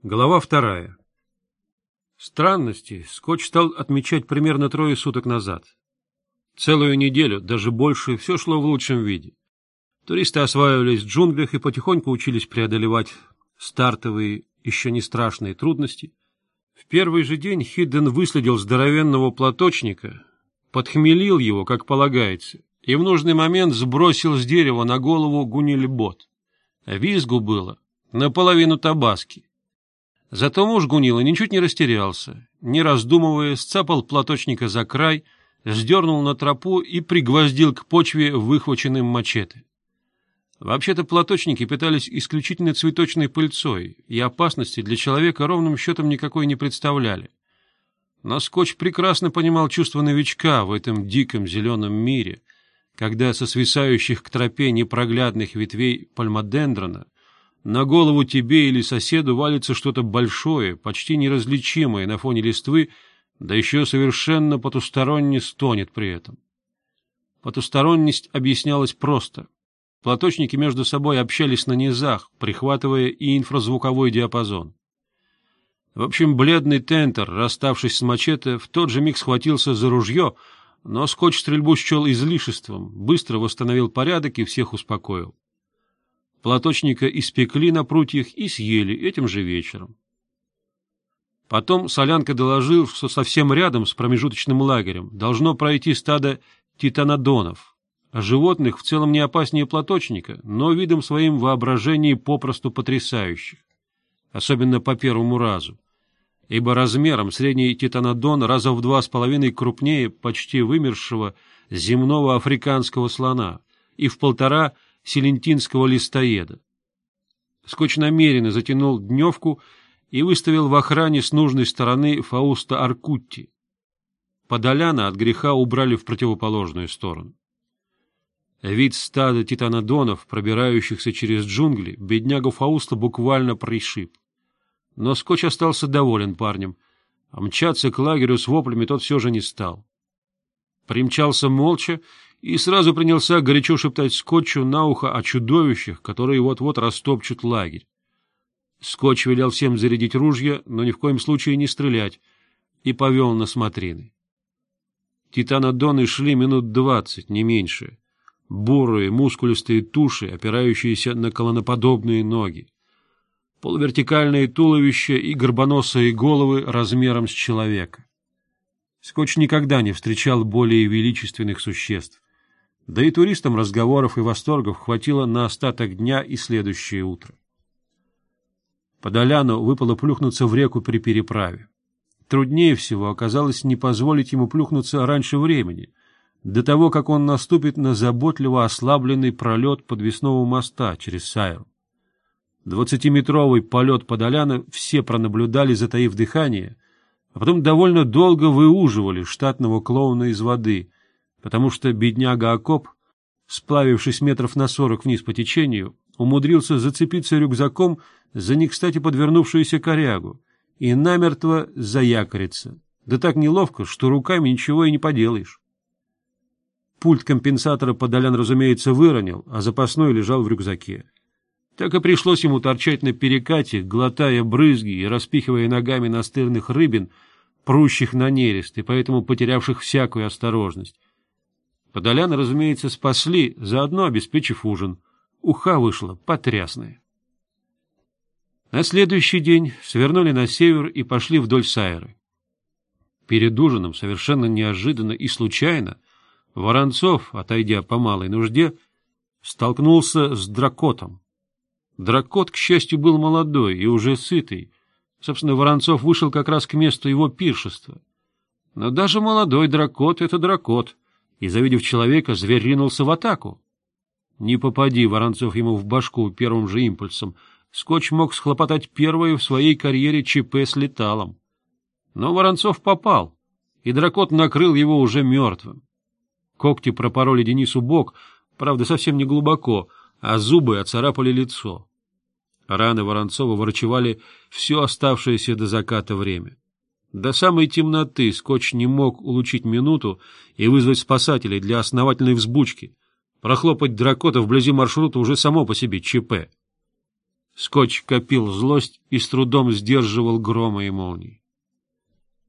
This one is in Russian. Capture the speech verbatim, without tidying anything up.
Глава вторая. Странности Скотч стал отмечать примерно трое суток назад. Целую неделю, даже больше, все шло в лучшем виде. Туристы осваивались в джунглях и потихоньку учились преодолевать стартовые, еще не страшные трудности. В первый же день Хидден выследил здоровенного платочника, подхмелил его, как полагается, и в нужный момент сбросил с дерева на голову гуниль-бот. Визгу было наполовину табаски. Зато муж Гунила ничуть не растерялся, не раздумывая, сцапал платочника за край, сдернул на тропу и пригвоздил к почве выхваченным мачете. Вообще-то платочники питались исключительно цветочной пыльцой, и опасности для человека ровным счетом никакой не представляли. Но Скотч прекрасно понимал чувство новичка в этом диком зеленом мире, когда со свисающих к тропе непроглядных ветвей пальмодендрона на голову тебе или соседу валится что-то большое, почти неразличимое на фоне листвы, да еще совершенно потусторонне стонет при этом. Потусторонность объяснялась просто. Платочники между собой общались на низах, прихватывая и инфразвуковой диапазон. В общем, бледный Тентер, расставшись с мачете, в тот же миг схватился за ружье, но Скотч стрельбу счел излишеством, быстро восстановил порядок и всех успокоил. Платочника испекли на прутьях и съели этим же вечером. Потом Солянка доложил, что совсем рядом с промежуточным лагерем должно пройти стадо титанодонов, а животных в целом не опаснее платочника, но видом своим воображении попросту потрясающих, особенно по первому разу, ибо размером средний титанодон раза в два с половиной крупнее почти вымершего земного африканского слона и в полтора селентинского листоеда. Скотч намеренно затянул дневку и выставил в охране с нужной стороны Фауста Аркутти. Подоляна от греха убрали в противоположную сторону. Вид стада титанодонов, пробирающихся через джунгли, беднягу Фауста буквально пришиб. Но Скотч остался доволен парнем, а мчаться к лагерю с воплями тот все же не стал. Примчался молча и сразу принялся горячо шептать Скотчу на ухо о чудовищах, которые вот-вот растопчут лагерь. Скотч велел всем зарядить ружья, но ни в коем случае не стрелять, и повел на смотрины. Титанодоны шли минут двадцать, не меньше. Бурые, мускулистые туши, опирающиеся на колонноподобные ноги. Полувертикальные туловища и горбоносые головы размером с человека. Скотч никогда не встречал более величественных существ. Да и туристам разговоров и восторгов хватило на остаток дня и следующее утро. Подоляну выпало плюхнуться в реку при переправе. Труднее всего оказалось не позволить ему плюхнуться раньше времени, до того, как он наступит на заботливо ослабленный пролет подвесного моста через Сайру. Двадцатиметровый полет Подоляна все пронаблюдали, затаив дыхание, а потом довольно долго выуживали штатного клоуна из воды, потому что бедняга Акоп, сплавившись метров на сорок вниз по течению, умудрился зацепиться рюкзаком за некстати подвернувшуюся корягу и намертво заякориться, да так неловко, что руками ничего и не поделаешь. Пульт компенсатора Подолян, разумеется, выронил, а запасной лежал в рюкзаке. Так и пришлось ему торчать на перекате, глотая брызги и распихивая ногами настырных рыбин, прущих на нерест и поэтому потерявших всякую осторожность. Подоляна, разумеется, спасли, заодно обеспечив ужин. Уха вышла потрясная. На следующий день свернули на север и пошли вдоль Сайры. Перед ужином, совершенно неожиданно и случайно, Воронцов, отойдя по малой нужде, столкнулся с дракотом. Дракот, к счастью, был молодой и уже сытый. Собственно, Воронцов вышел как раз к месту его пиршества. Но даже молодой дракот — это дракот, и, завидев человека, зверь ринулся в атаку. Не попади Воронцов ему в башку первым же импульсом, Скотч мог схлопотать первое в своей карьере ЧП с леталом. Но Воронцов попал, и дракот накрыл его уже мертвым. Когти пропороли Денису бок, правда, совсем не глубоко, а зубы оцарапали лицо. Раны Воронцова врачевали все оставшееся до заката время. До самой темноты Скотч не мог улучшить минуту и вызвать спасателей для основательной взбучки. Прохлопать дракота вблизи маршрута уже само по себе ЧП. Скотч копил злость и с трудом сдерживал громы и молний.